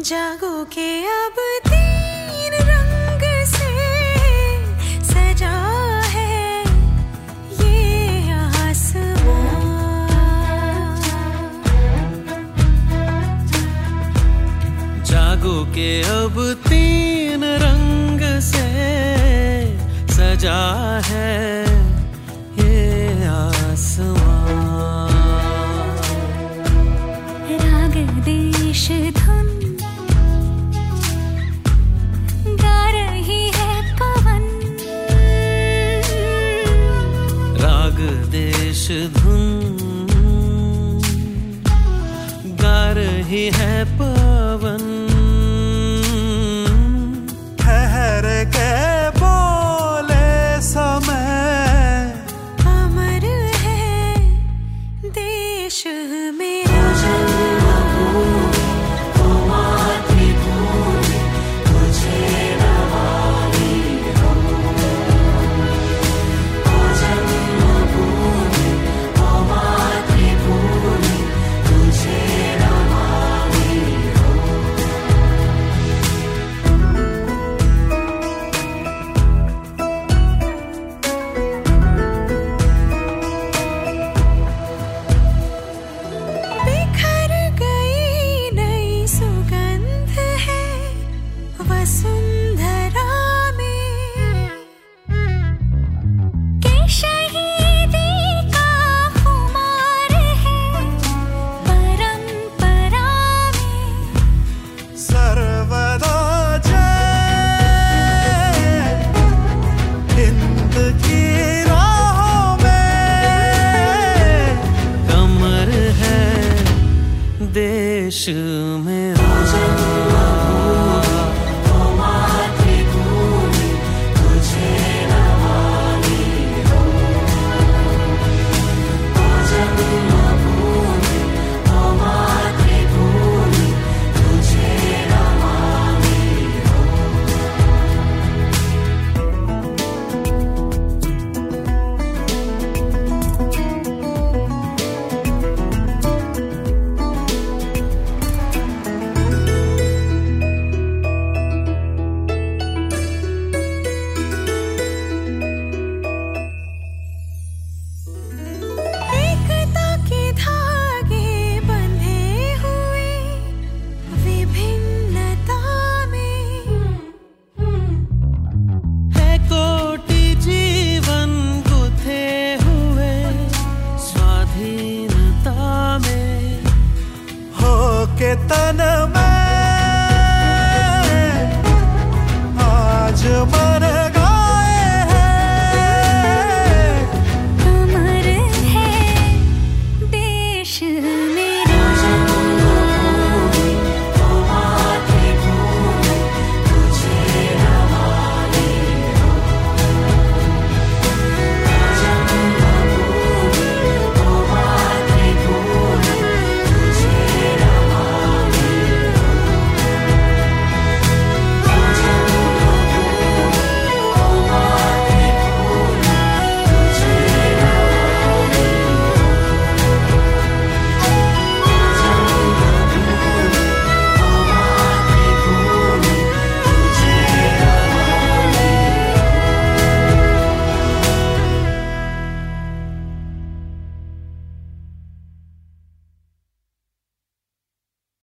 जागो के अब तीन रंग से सजा है ये आसमां। जागो के अब तीन रंग से सजा है ये आसमां। राग देश धुन गा रही है पवन। राग देश धुन गा रही है पवन। ठहर के बोले समय अमर है देश मेरा। वसुंधरा में के शहीदी का खुमार है परंपरा में। सर्वदा जय हिंद की राहों में कमर है देश मेरा। के तन में आज मर गए हैं। अमर है देश